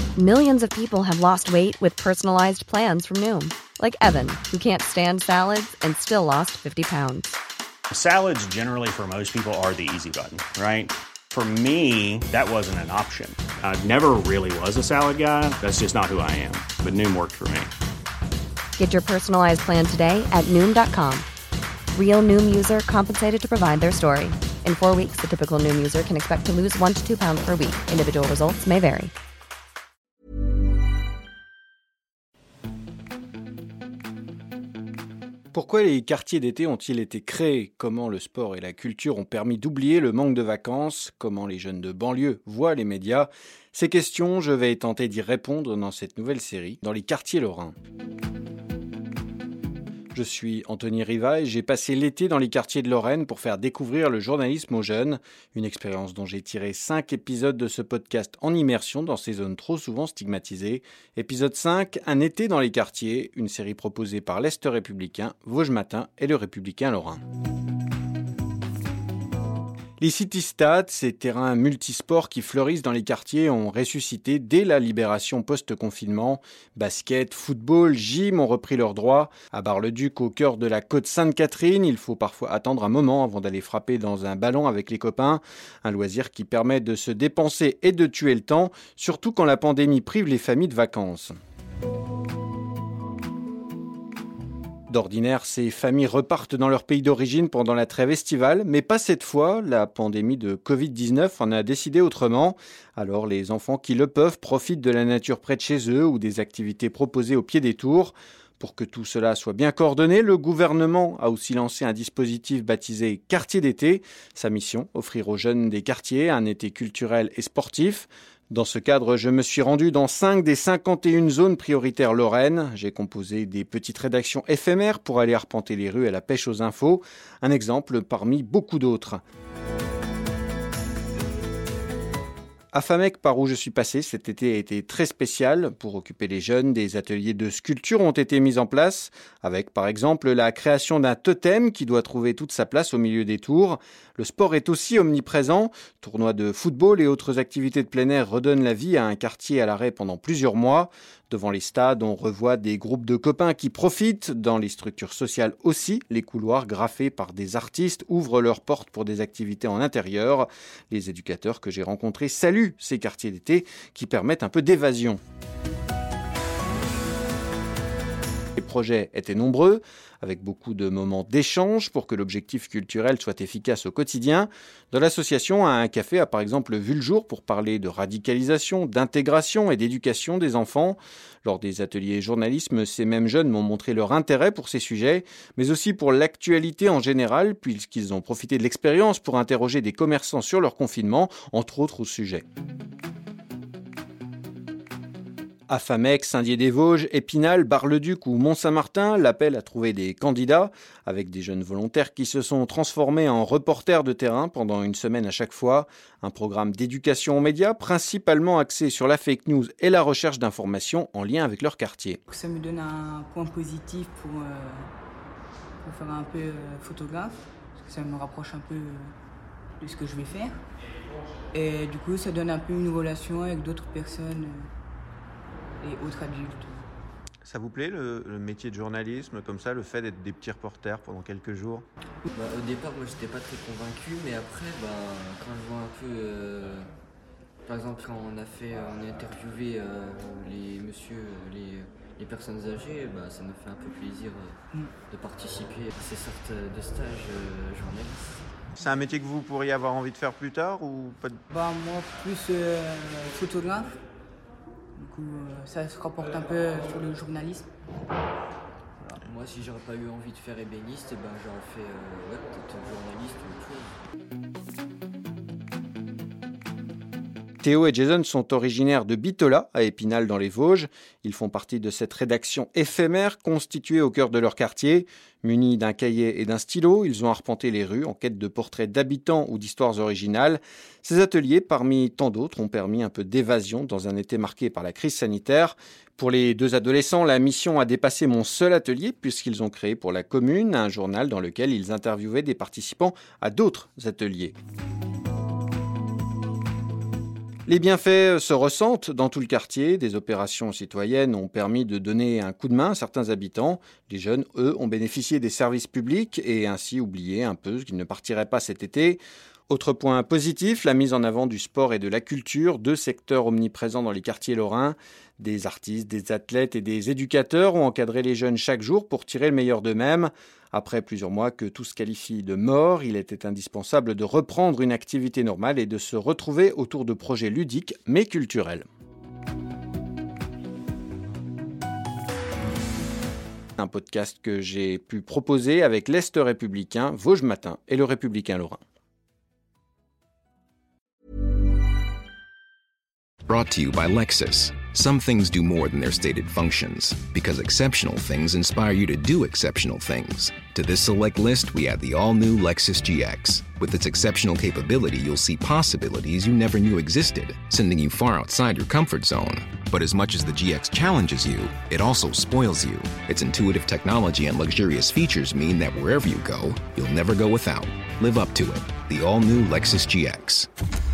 Millions of people have lost weight with personalized plans from Noom. Like Evan, who can't stand salads and still lost 50 pounds. Salads generally for most people are the easy button, right? For me, that wasn't an option. I never really was a salad guy. That's just not who I am. But Noom worked for me. Get your personalized plan today at Noom.com. Real Noom user compensated to provide their story. In 4 weeks, the typical Noom user can expect to lose 1 to 2 pounds per week. Individual results may vary. Pourquoi les quartiers d'été ont-ils été créés ? Comment le sport et la culture ont permis d'oublier le manque de vacances ? Comment les jeunes de banlieue voient les médias ? Ces questions, je vais tenter d'y répondre dans cette nouvelle série, dans les quartiers lorrains. Je suis Anthony Riva et j'ai passé l'été dans les quartiers de Lorraine pour faire découvrir le journalisme aux jeunes. Une expérience dont j'ai tiré 5 épisodes de ce podcast en immersion dans ces zones trop souvent stigmatisées. Épisode 5, un été dans les quartiers, une série proposée par l'Est républicain, Vosges Matin et le Républicain Lorrain. Les city-stades, ces terrains multisports qui fleurissent dans les quartiers, ont ressuscité dès la libération post-confinement. Basket, football, gym ont repris leurs droits. À Bar-le-Duc, au cœur de la côte Sainte-Catherine, il faut parfois attendre un moment avant d'aller frapper dans un ballon avec les copains. Un loisir qui permet de se dépenser et de tuer le temps, surtout quand la pandémie prive les familles de vacances. D'ordinaire, ces familles repartent dans leur pays d'origine pendant la trêve estivale, mais pas cette fois. La pandémie de Covid-19 en a décidé autrement. Alors les enfants qui le peuvent profitent de la nature près de chez eux ou des activités proposées au pied des tours. Pour que tout cela soit bien coordonné, le gouvernement a aussi lancé un dispositif baptisé Quartier d'été. Sa mission, offrir aux jeunes des quartiers un été culturel et sportif. Dans ce cadre, je me suis rendu dans 5 des 51 zones prioritaires lorraines. J'ai composé des petites rédactions éphémères pour aller arpenter les rues à la pêche aux infos. Un exemple parmi beaucoup d'autres. À Famec, par où je suis passé, cet été a été très spécial. Pour occuper les jeunes, des ateliers de sculpture ont été mis en place, avec par exemple la création d'un totem qui doit trouver toute sa place au milieu des tours. Le sport est aussi omniprésent. Tournois de football et autres activités de plein air redonnent la vie à un quartier à l'arrêt pendant plusieurs mois. Devant les stades, on revoit des groupes de copains qui profitent. Dans les structures sociales aussi, les couloirs graffés par des artistes ouvrent leurs portes pour des activités en intérieur. Les éducateurs que j'ai rencontrés saluent ces quartiers d'été qui permettent un peu d'évasion. Les projets étaient nombreux, avec beaucoup de moments d'échange pour que l'objectif culturel soit efficace au quotidien. Dans l'association, un café a par exemple vu le jour pour parler de radicalisation, d'intégration et d'éducation des enfants. Lors des ateliers journalisme, ces mêmes jeunes m'ont montré leur intérêt pour ces sujets, mais aussi pour l'actualité en général, puisqu'ils ont profité de l'expérience pour interroger des commerçants sur leur confinement, entre autres sujets. À Famec, Saint-Dié-des-Vosges, Épinal, Bar-le-Duc ou Mont-Saint-Martin, l'appel a trouvé des candidats, avec des jeunes volontaires qui se sont transformés en reporters de terrain pendant une semaine à chaque fois. Un programme d'éducation aux médias, principalement axé sur la fake news et la recherche d'informations en lien avec leur quartier. Ça me donne un point positif pour faire un peu photographe, parce que ça me rapproche un peu de ce que je vais faire. Et du coup, ça donne un peu une relation avec d'autres personnes et autres adultes. Ça vous plaît le métier de journalisme, comme ça, le fait d'être des petits reporters pendant quelques jours ? Au départ, moi, j'étais pas très convaincu, mais après, quand je vois un peu... par exemple, quand on a interviewé les personnes âgées, ça me fait un peu plaisir de participer à ces sortes de stages journalistes. C'est un métier que vous pourriez avoir envie de faire plus tard ou pas ? Moi, plus photographe. Du coup, ça se rapporte un peu sur le journalisme. Moi, si j'aurais pas eu envie de faire ébéniste, j'aurais fait peut-être journaliste ou autre chose. Théo et Jason sont originaires de Bitola, à Épinal dans les Vosges. Ils font partie de cette rédaction éphémère constituée au cœur de leur quartier. Munis d'un cahier et d'un stylo, ils ont arpenté les rues en quête de portraits d'habitants ou d'histoires originales. Ces ateliers, parmi tant d'autres, ont permis un peu d'évasion dans un été marqué par la crise sanitaire. Pour les deux adolescents, la mission a dépassé mon seul atelier puisqu'ils ont créé pour la commune un journal dans lequel ils interviewaient des participants à d'autres ateliers. Les bienfaits se ressentent dans tout le quartier. Des opérations citoyennes ont permis de donner un coup de main à certains habitants. Les jeunes, eux, ont bénéficié des services publics et ainsi oublié un peu qu'ils ne partiraient pas cet été. Autre point positif, la mise en avant du sport et de la culture, 2 secteurs omniprésents dans les quartiers lorrains. Des artistes, des athlètes et des éducateurs ont encadré les jeunes chaque jour pour tirer le meilleur d'eux-mêmes. Après plusieurs mois que tout se qualifie de mort, il était indispensable de reprendre une activité normale et de se retrouver autour de projets ludiques mais culturels. Un podcast que j'ai pu proposer avec l'Est républicain, Vosges Matin et le Républicain lorrain. Brought to you by Lexus. Some things do more than their stated functions, because exceptional things inspire you to do exceptional things. To this select list, we add the all-new Lexus GX. With its exceptional capability, you'll see possibilities you never knew existed, sending you far outside your comfort zone. But as much as the GX challenges you, it also spoils you. Its intuitive technology and luxurious features mean that wherever you go, you'll never go without. Live up to it. The all-new Lexus GX.